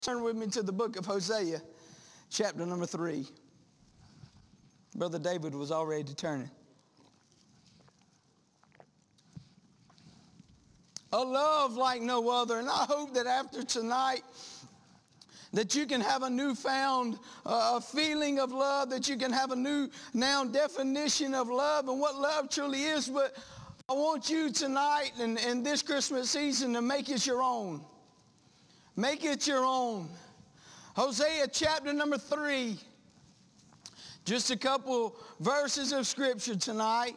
Turn with me to the book of Hosea, chapter number 3. Brother David was already turning. A love like no other. And I hope that after tonight that you can have a newfound feeling of love, that you can have a new now definition of love and what love truly is. But I want you tonight and this Christmas season to make it your own. Make it your own. Hosea chapter number 3. Just a couple verses of scripture tonight.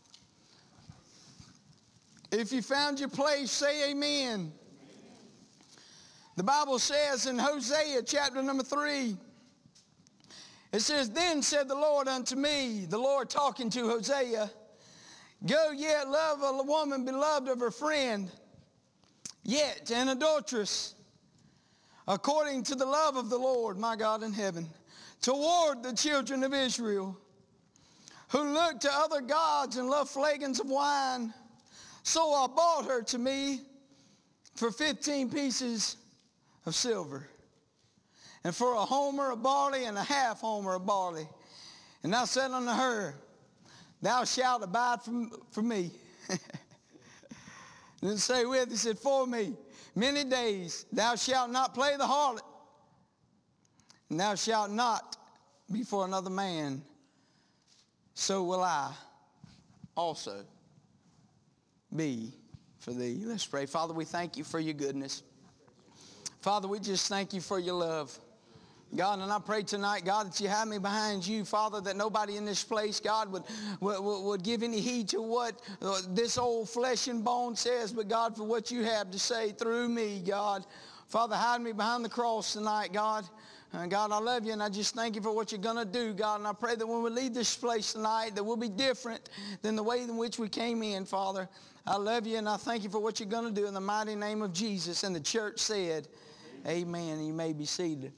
If you found your place, say amen. The Bible says in Hosea chapter number 3, it says, "Then said the Lord unto me," the Lord talking to Hosea, "Go yet love a woman beloved of her friend, yet an adulteress, according to the love of the Lord my God in heaven, toward the children of Israel, who look to other gods and love flagons of wine. So I bought her to me for 15 pieces of silver, and for a homer of barley and a half homer of barley. And I said unto her, Thou shalt abide for me." And then say with, he said, "For me many days. Thou shalt not play the harlot, and thou shalt not be for another man. So will I also be for thee." Let's pray. Father, we thank you for your goodness. Father, we just thank you for your love. God, and I pray tonight, God, that you have me behind you, Father, that nobody in this place, God, would give any heed to what this old flesh and bone says, but God, for what you have to say through me, God. Father, hide me behind the cross tonight, God. God, I love you, and I just thank you for what you're going to do, God. And I pray that when we leave this place tonight, that we'll be different than the way in which we came in, Father. I love you, and I thank you for what you're going to do in the mighty name of Jesus. And the church said, amen. You may be seated.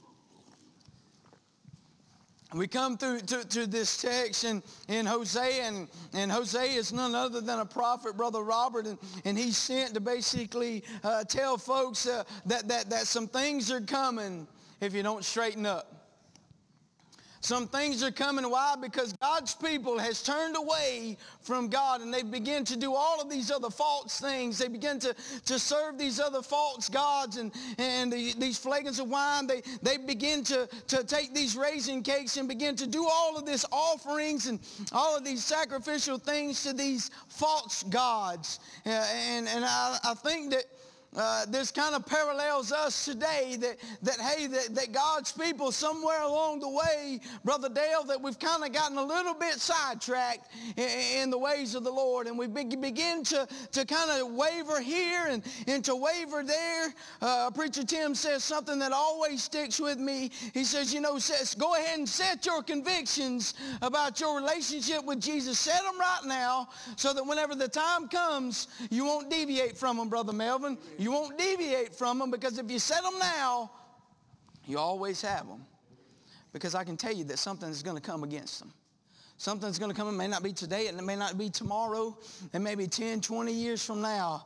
We come through to this text in Hosea, and Hosea is none other than a prophet, Brother Robert, and he's sent to basically tell folks that some things are coming if you don't straighten up. Some things are coming. Why? Because God's people has turned away from God, and they begin to do all of these other false things. They begin to serve these other false gods and these flagons of wine. They begin to take these raisin cakes and begin to do all of these offerings and all of these sacrificial things to these false gods. And I think that this kind of parallels us today, that God's people somewhere along the way, Brother Dale, that we've kind of gotten a little bit sidetracked in the ways of the Lord, and we begin to kind of waver here and to waver there. Preacher Tim says something that always sticks with me. He says, go ahead and set your convictions about your relationship with Jesus. Set them right now so that whenever the time comes, you won't deviate from them, Brother Melvin. You won't deviate from them, because if you set them now, you always have them. Because I can tell you that something is going to come against them. Something's going to come. It may not be today, and it may not be tomorrow. It may be 10, 20 years from now.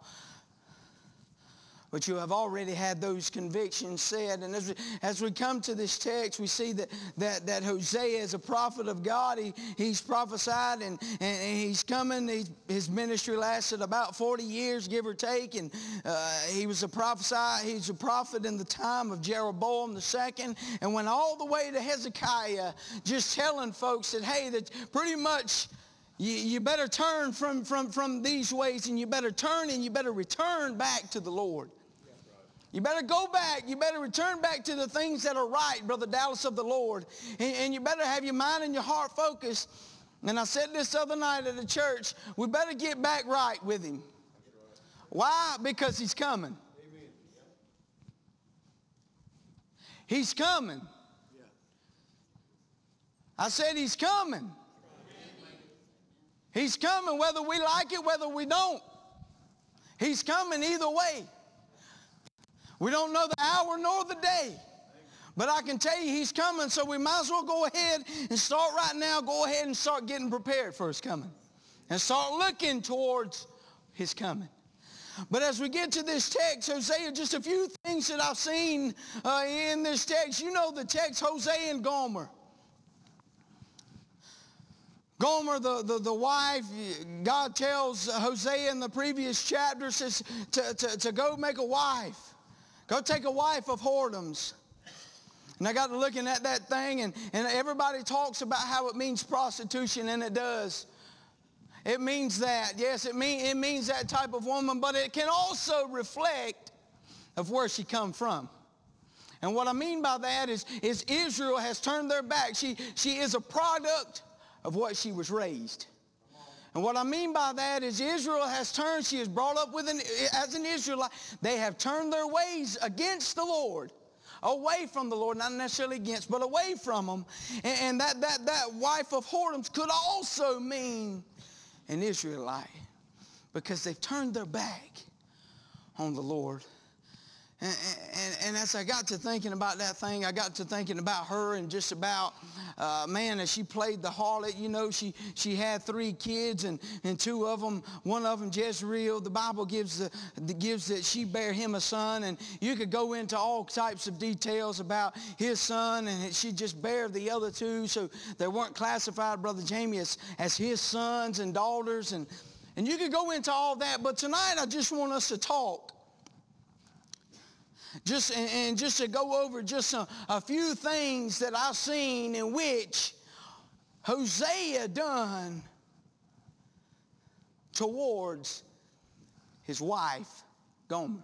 But you have already had those convictions said. And as we come to this text, we see that Hosea is a prophet of God. He's prophesied and he's coming. His ministry lasted about 40 years, give or take. And he was a prophet in the time of Jeroboam II, and went all the way to Hezekiah, just telling folks that, hey, that pretty much you better turn from these ways, and you better turn and you better return back to the Lord. You better go back. You better return back to the things that are right, Brother Dallas, of the Lord. And you better have your mind and your heart focused. And I said this other night at the church, we better get back right with him. Why? Because he's coming. He's coming. I said he's coming. He's coming whether we like it, whether we don't. He's coming either way. We don't know the hour nor the day. But I can tell you he's coming, so we might as well go ahead and start right now. Go ahead and start getting prepared for his coming. And start looking towards his coming. But as we get to this text, Hosea, just a few things that I've seen in this text. You know the text, Hosea and Gomer. Gomer, the wife, God tells Hosea in the previous chapter, says to go make a wife. Go take a wife of whoredoms. And I got to looking at that thing, and everybody talks about how it means prostitution, and it does. It means that. Yes, it means that type of woman, but it can also reflect of where she come from. And what I mean by that is Israel has turned their back. She is a product of what she was raised. And what I mean by that is Israel has turned, she is brought up as an Israelite. They have turned their ways against the Lord, away from the Lord, not necessarily against, but away from him. And that wife of whoredoms could also mean an Israelite, because they've turned their back on the Lord. And as I got to thinking about that thing, I got to thinking about her and just about, as she played the harlot, you know, she had 3 kids, and 2 of them, one of them, Jezreel, the Bible gives that she bare him a son, and you could go into all types of details about his son, and she just bare the other 2, so they weren't classified, Brother Jamie, as his sons and daughters, and you could go into all that, but tonight I just want us to talk. Just to go over just a few things that I've seen in which Hosea done towards his wife, Gomer.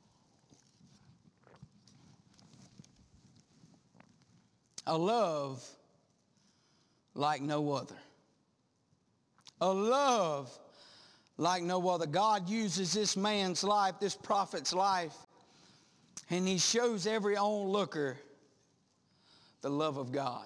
A love like no other. A love like no other. God uses this man's life, this prophet's life, and he shows every onlooker the love of God.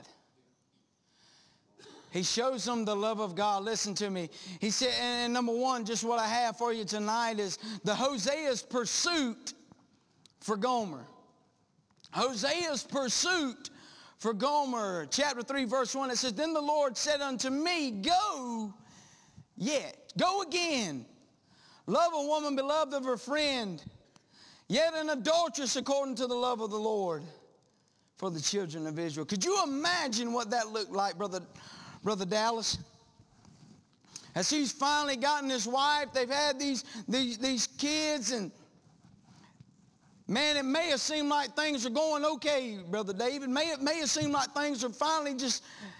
He shows them the love of God. Listen to me. He said, and number 1, just what I have for you tonight is the Hosea's pursuit for Gomer. Hosea's pursuit for Gomer. Chapter 3, verse 1, it says, then the Lord said unto me, go yet. Go again. Love a woman beloved of her friend. Yet an adulteress according to the love of the Lord for the children of Israel. Could you imagine what that looked like, Brother Dallas? As he's finally gotten his wife, they've had these kids, and man, it may have seemed like things are going okay, Brother David. May have seemed like things are finally just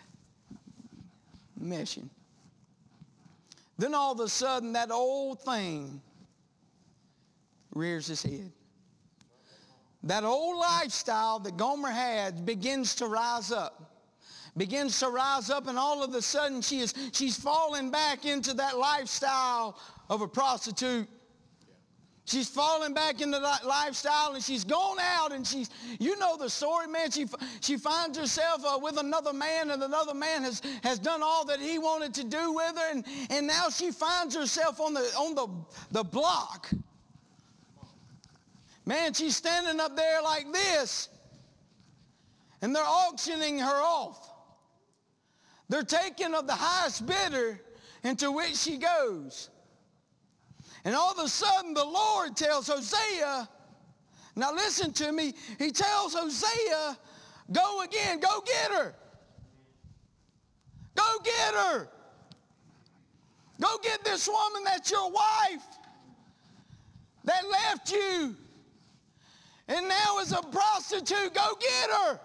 meshing. Then all of a sudden, that old thing rears his head. That old lifestyle that Gomer had begins to rise up. And all of a sudden she's falling back into that lifestyle of a prostitute. She's falling back into that lifestyle, and she's gone out, and you know the story, man. She finds herself with another man, and another man has done all that he wanted to do with her, and now she finds herself on the block. Man, she's standing up there like this, and they're auctioning her off. They're taking of the highest bidder into which she goes. And all of a sudden, the Lord tells Hosea, now listen to me, he tells Hosea, go again, go get her. Go get her. Go get this woman that's your wife that left you and now is a prostitute. Go get her.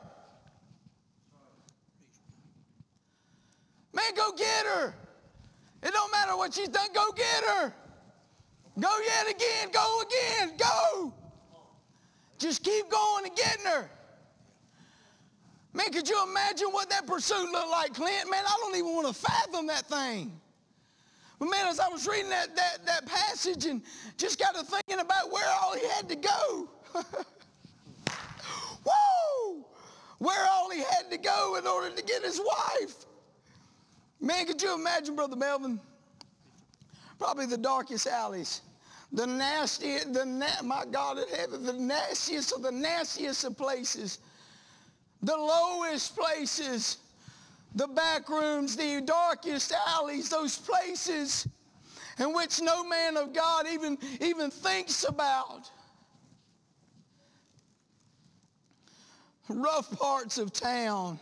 Man, go get her. It don't matter what she's done. Go get her. Go yet again. Go again. Go. Just keep going and getting her. Man, could you imagine what that pursuit looked like, Clint? Man, I don't even want to fathom that thing. But man, as I was reading that passage and just got to thinking about where all he had to go. Woo! Where all he had to go in order to get his wife. Man, could you imagine, Brother Melvin? Probably the darkest alleys. The nastiest, my God in heaven, the nastiest of the nastiest of places. The lowest places. The back rooms, the darkest alleys, those places. in which no man of God even thinks about. Rough parts of town.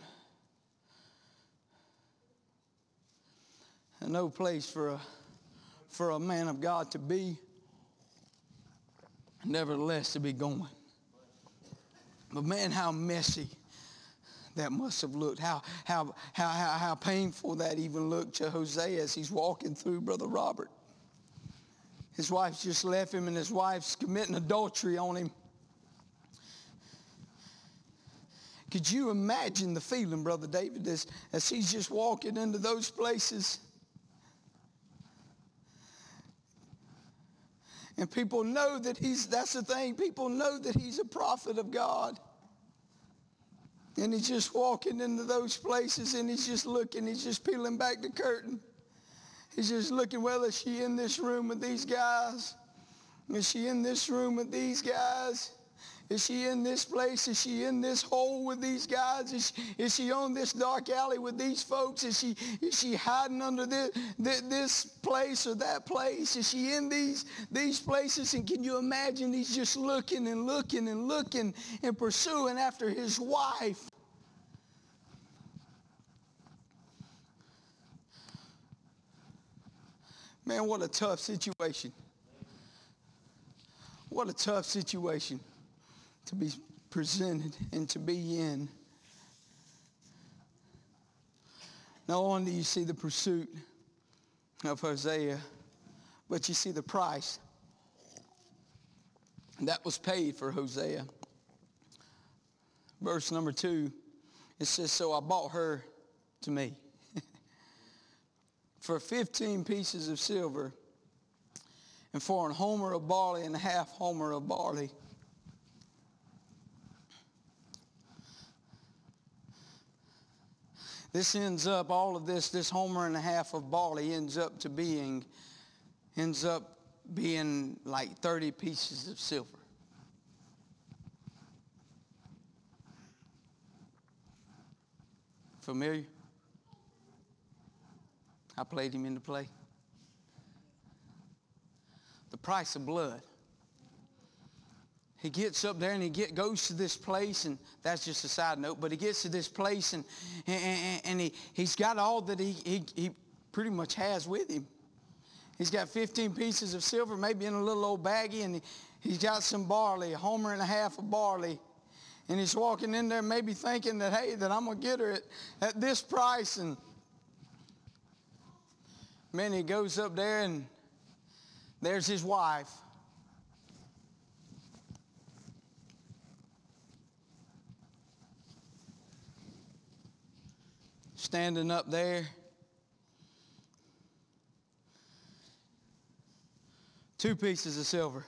And no place for a man of God to be. Nevertheless, to be going. But man, how messy that must have looked. How painful that even looked to Hosea as he's walking through, Brother Robert. His wife's just left him, and his wife's committing adultery on him. Could you imagine the feeling, Brother David, as he's just walking into those places? And people know that that's the thing, people know that he's a prophet of God. And he's just walking into those places, and he's just looking, he's just peeling back the curtain. He's just looking, well, is she in this room with these guys? Is she in this room with these guys? Is she in this place? Is she in this hole with these guys? Is she on this dark alley with these folks? Is she hiding under this place or that place? Is she in these places? And can you imagine he's just looking and looking and looking and pursuing after his wife? Man, what a tough situation. What a tough situation to be presented and to be in. Not only do you see the pursuit of Hosea, but you see the price that was paid for Hosea. Verse number 2, it says, so I bought her to me for 15 pieces of silver and for an homer of barley and a half homer of barley. This ends up, all of this homer and a half of barley ends up being like 30 pieces of silver. Familiar? I played him into play. The price of blood. He gets up there and goes to this place, and that's just a side note, but he gets to this place and he's got all that he pretty much has with him. He's got 15 pieces of silver, maybe in a little old baggie, and he's got some barley, a homer and a half of barley. And he's walking in there maybe thinking that, hey, that I'm going to get her at this price. And man, he goes up there and there's his wife. Standing up there. 2 pieces of silver.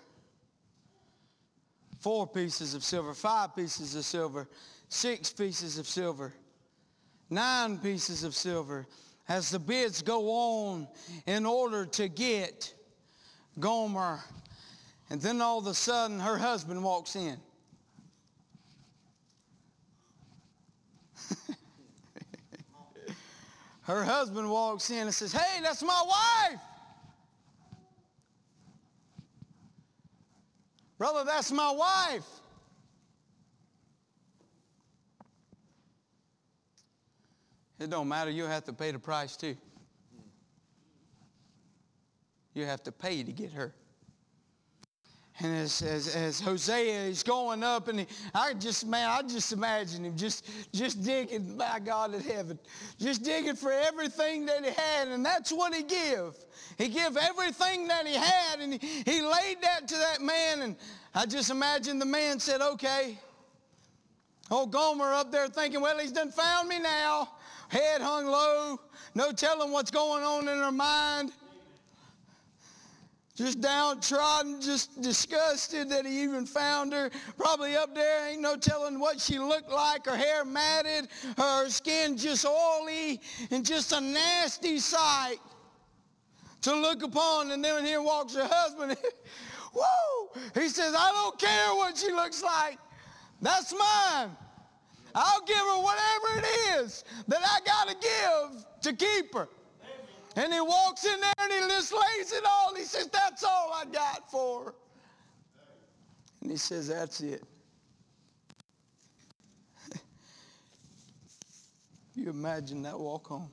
4 pieces of silver. 5 pieces of silver. 6 pieces of silver. 9 pieces of silver. As the bids go on in order to get Gomer. And then all of a sudden her husband walks in. Her husband walks in and says, hey, that's my wife. Brother, that's my wife. It don't matter. You'll have to pay the price too. You have to pay to get her. And as Hosea is going up, and I just imagine him just digging, by God in heaven, just digging for everything that he had, and that's what he give. He give everything that he had, and he laid that to that man, and I just imagine the man said, okay. Old Gomer up there thinking, well, he's done found me now. Head hung low, no telling what's going on in her mind. Just downtrodden, just disgusted that he even found her. Probably up there, ain't no telling what she looked like. Her hair matted, her skin just oily, and just a nasty sight to look upon. And then here walks her husband. Woo! He says, I don't care what she looks like. That's mine. I'll give her whatever it is that I got to give to keep her. And he walks in there and he just lays it all. He says, that's all I got for her. And he says, that's it. You imagine that walk home.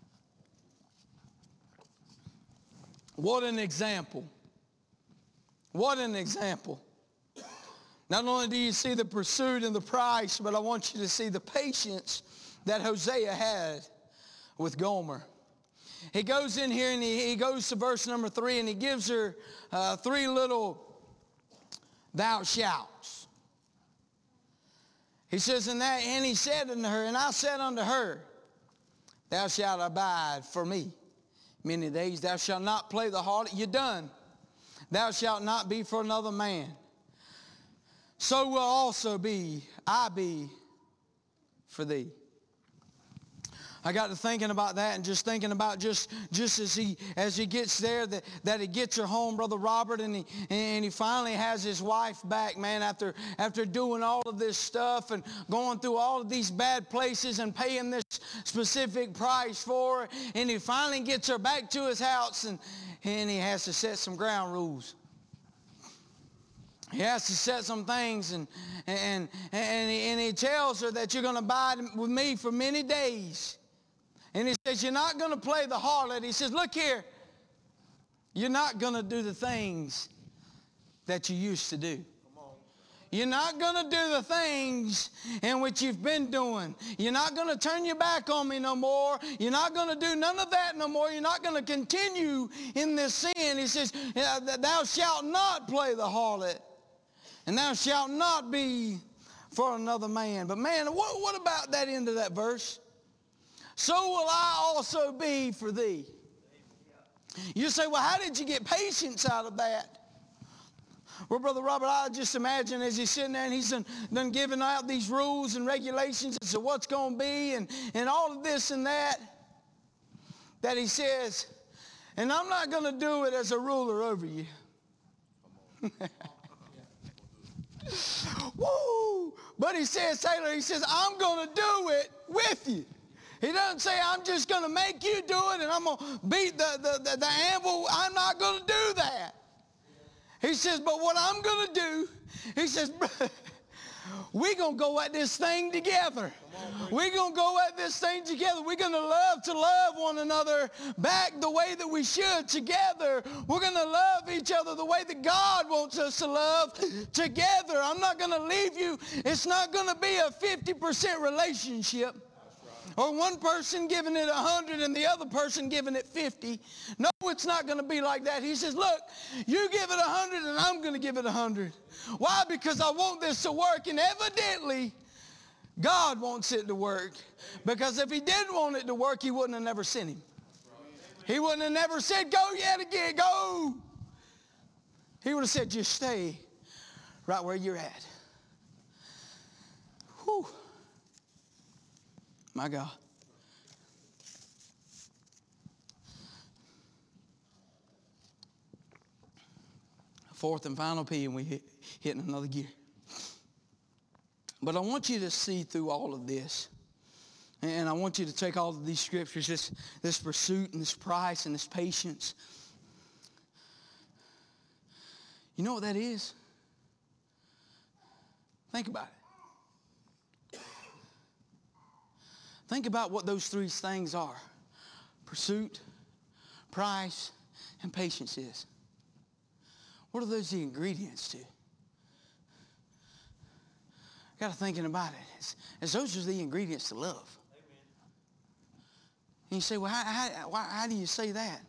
What an example. What an example. Not only do you see the pursuit and the price, but I want you to see the patience that Hosea had with Gomer. He goes in here and he goes to verse number 3 and he gives her 3 little thou shalts. He says, and he said unto her, and I said unto her, thou shalt abide for me many days. Thou shalt not play the harlot. You're done. Thou shalt not be for another man. So will also I be for thee. I got to thinking about that and just thinking about just as he gets there, that he gets her home, Brother Robert, and he finally has his wife back, man, after doing all of this stuff and going through all of these bad places and paying this specific price for her. And he finally gets her back to his house and he has to set some ground rules. He has to set some things and he tells her that you're going to abide with me for many days. And he says, you're not going to play the harlot. He says, look here, you're not going to do the things that you used to do. You're not going to do the things in which you've been doing. You're not going to turn your back on me no more. You're not going to do none of that no more. You're not going to continue in this sin. He says, thou shalt not play the harlot, and thou shalt not be for another man. But man, what about that end of that verse? So will I also be for thee. You say, well, how did you get patience out of that? Well, Brother Robert, I just imagine as he's sitting there and he's done giving out these rules and regulations as to what's going to be and all of this and that he says, and I'm not going to do it as a ruler over you. Woo! But he says, Taylor, he says, I'm going to do it with you. He doesn't say, I'm just going to make you do it and I'm going to beat the anvil. I'm not going to do that. He says, but what I'm going to do, he says, we're going to go at this thing together. We're going to go at this thing together. We're going to love one another back the way that we should together. We're going to love each other the way that God wants us to love together. I'm not going to leave you. It's not going to be a 50% relationship. Or one person giving it 100 and the other person giving it 50. No, it's not going to be like that. He says, look, you give it 100 and I'm going to give it 100. Why? Because I want this to work. And evidently, God wants it to work. Because if he didn't want it to work, he wouldn't have never sent him. He wouldn't have never said, go yet again, go. He would have said, just stay right where you're at. Whew. My God. Fourth and final P, and we hitting another gear. But I want you to see through all of this, and I want you to take all of these scriptures, this pursuit and this price and this patience. You know what that is? Think about it. Think about what those 3 things are. Pursuit, price, and patience is. What are those the ingredients to? I got to thinking about it. As those are the ingredients to love. Amen. And you say, well, how do you say that?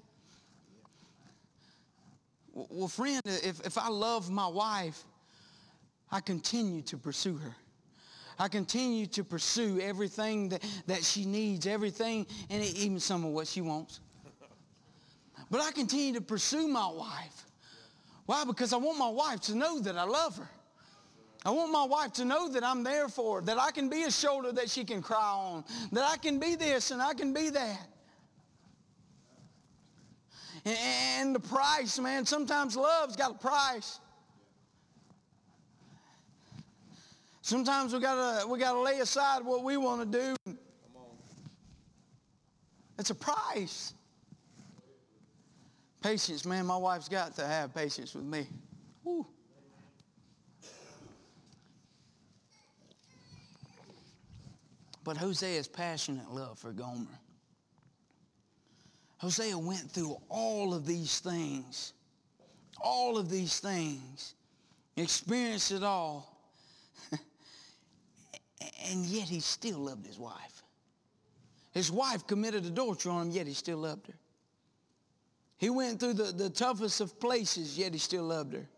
Well, friend, if I love my wife, I continue to pursue her. I continue to pursue everything that she needs, everything, and even some of what she wants. But I continue to pursue my wife. Why? Because I want my wife to know that I love her. I want my wife to know that I'm there for her, that I can be a shoulder that she can cry on, that I can be this and I can be that. And the price, man, sometimes love's got a price. Sometimes we gotta lay aside what we want to do. It's a price. Patience, man, my wife's got to have patience with me. Woo. But Hosea's passionate love for Gomer. Hosea went through all of these things, experienced it all, and yet he still loved his wife. His wife committed adultery on him, yet he still loved her. He went through the toughest of places, yet he still loved her.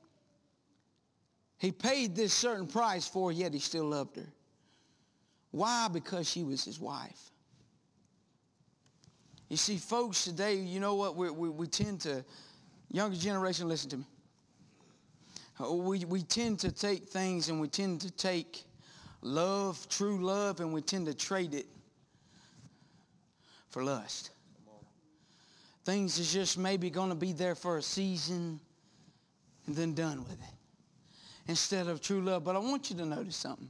He paid this certain price for her, yet he still loved her. Why? Because she was his wife. You see, folks today, you know what, we tend to, younger generation, listen to me. We tend to take things and we tend to take love, true love, and we tend to trade it for lust. Things is just maybe going to be there for a season and then done with it, instead of true love. But I want you to notice something.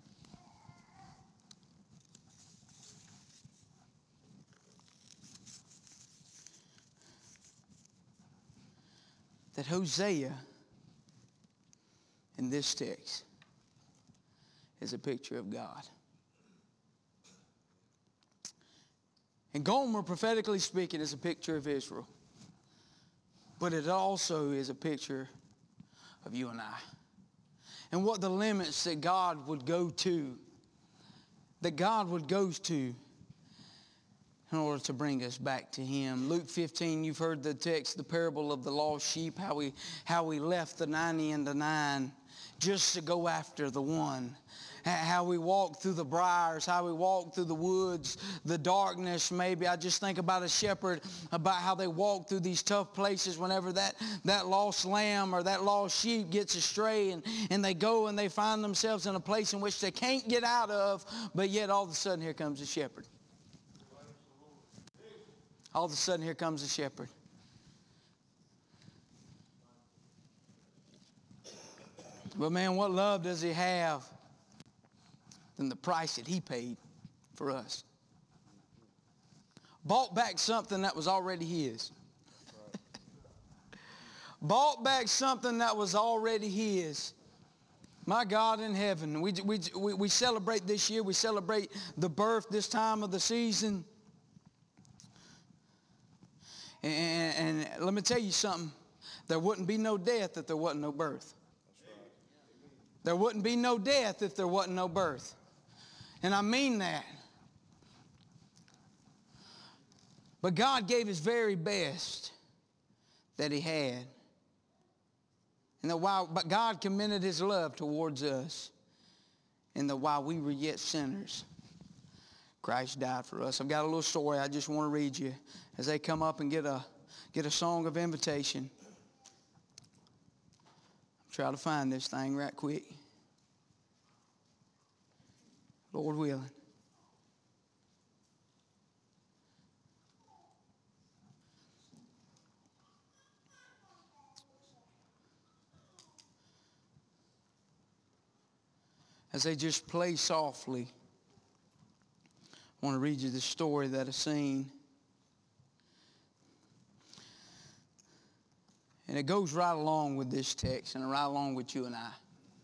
That Hosea in this text is a picture of God. And Gomer, prophetically speaking, is a picture of Israel. But it also is a picture of you and I. And what the limits that God would go to, in order to bring us back to Him. Luke 15, you've heard the text, the parable of the lost sheep, how we left the 90 and the 9 just to go after the one. How we walk through the briars, how we walk through the woods, the darkness maybe. I just think about a shepherd, about how they walk through these tough places whenever that lost lamb or that lost sheep gets astray, and they go and they find themselves in a place in which they can't get out of, but yet all of a sudden here comes the shepherd. All of a sudden here comes the shepherd. But man, what love does He have than the price that He paid for us? Bought back something that was already His. Bought back something that was already His. My God in heaven. We celebrate this year. We celebrate the birth this time of the season. And let me tell you something. There wouldn't be no death if there wasn't no birth. There wouldn't be no death if there wasn't no birth. And I mean that. But God gave His very best that He had. And that but God commended His love towards us. And that while we were yet sinners, Christ died for us. I've got a little story I just want to read you as they come up and get a song of invitation. Try to find this thing right quick. Lord willing. As they just play softly, I want to read you the story that I seen. And it goes right along with this text and right along with you and I.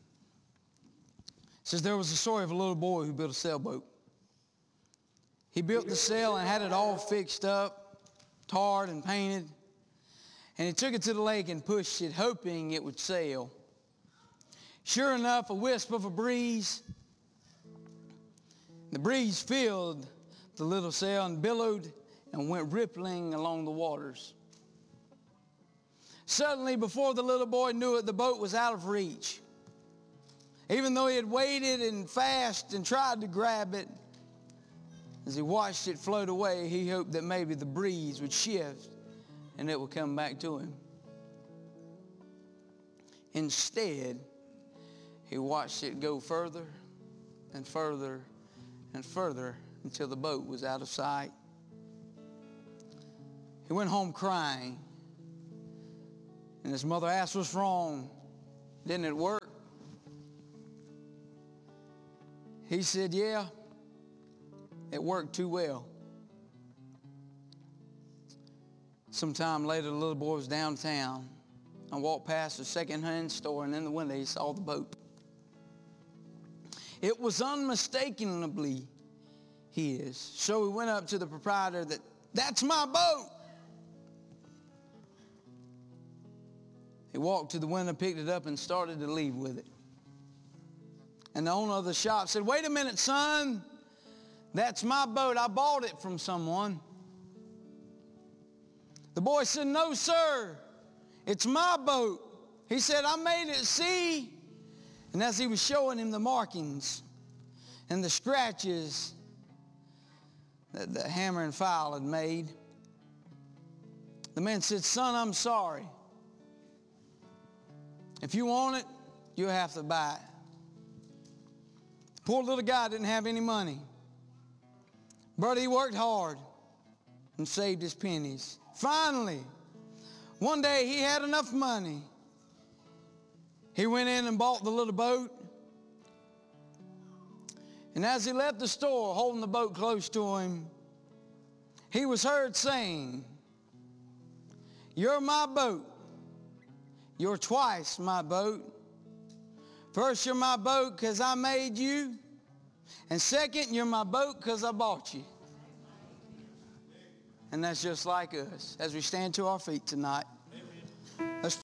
It says there was a story of a little boy who built a sailboat. He built the sail and had it all fixed up, tarred and painted. And he took it to the lake and pushed it, hoping it would sail. Sure enough, a wisp of a breeze. The breeze filled the little sail and billowed and went rippling along the waters. Suddenly, before the little boy knew it, the boat was out of reach. Even though he had waited and fasted and tried to grab it, as he watched it float away, he hoped that maybe the breeze would shift and it would come back to him. Instead, he watched it go further and further and further until the boat was out of sight. He went home crying. And his mother asked, "What's wrong? Didn't it work?" He said, "Yeah, it worked too well." Sometime later, the little boy was downtown. I walked past a second-hand store, and in the window he saw the boat. It was unmistakably his. So he went up to the proprietor that's my boat. He walked to the window, picked it up, and started to leave with it. And the owner of the shop said, wait a minute, son. That's my boat. I bought it from someone. The boy said, no, sir. It's my boat. He said, I made it at sea. And as he was showing him the markings and the scratches that the hammer and file had made, the man said, son, I'm sorry. If you want it, you'll have to buy it. The poor little guy didn't have any money. But he worked hard and saved his pennies. Finally, one day he had enough money. He went in and bought the little boat. And as he left the store holding the boat close to him, he was heard saying, you're my boat. You're twice my boat. First, you're my boat because I made you. And second, you're my boat because I bought you. And that's just like us as we stand to our feet tonight.